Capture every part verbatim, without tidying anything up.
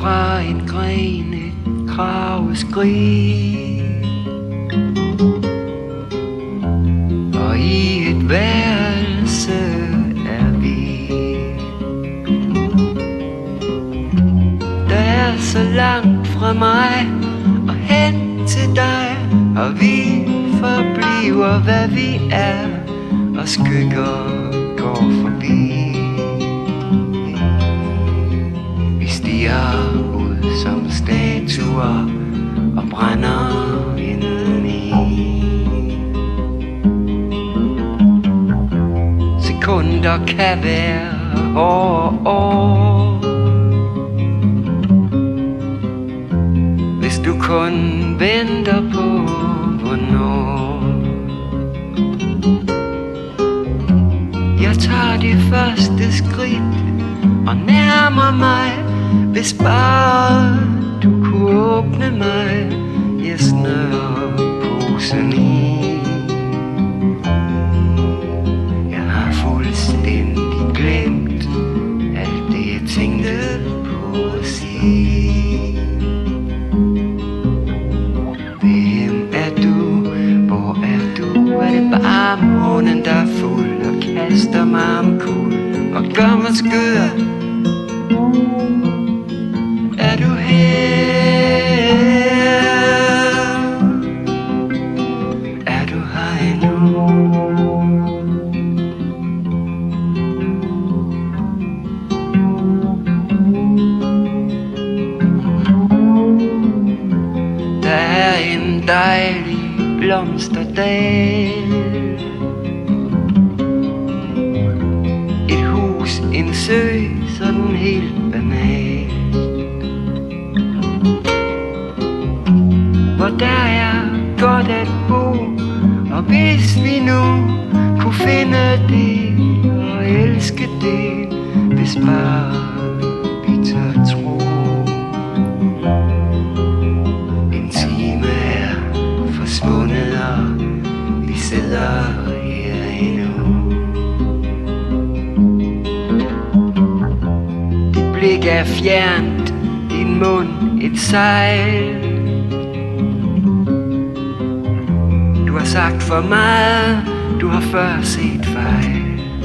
fra en gren et kraveskrig, og i et værelse er vi. Der er så langt fra mig og hen til dig, og vi forbliver hvad vi er, og skygger går forbi. Vi stiger ud som statuer og brænder indeni. Sekunder kan være år og år, hvis du kun venter på hvornår. Jeg tager de første skridt og nærmer mig, hvis bare du kunne åbne mig. Jeg snører posen i. Jeg har fuldstændig glemt alt det jeg tænkte på at sige. Hvem er du? Hvor er du? Er det bare månen der er fuld og kaster mig omkuld og gør mig skør? Er du her? Er du her endnu? Der er en dejlig blomsterdal, et hus, en sø, sådan helt banalt, hvor der er godt at bo. Og hvis vi nu kunne finde det og elske det, hvis bare vi tør tro. En time er forsvundet, og vi sidder her endnu. Dit blik er fjernt, din mund et sejl. Du har sagt for meget, du har før set fejl.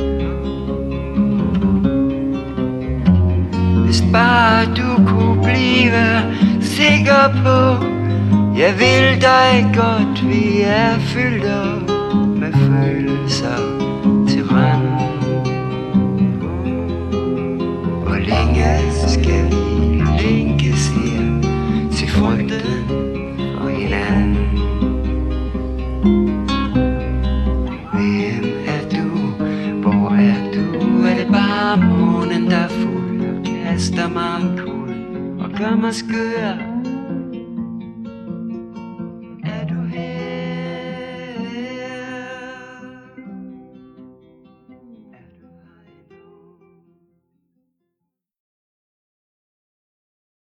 Hvis bare du kunne blive sikker på, jeg vil dig godt, vi er fyldt op med følelser til rand. Hvor længe skal vi lænkes her til frygten for hinanden? Hvem er du? Hvor er du? Er det bare månen der er fuld og kaster mig omkuld og gør mig skør?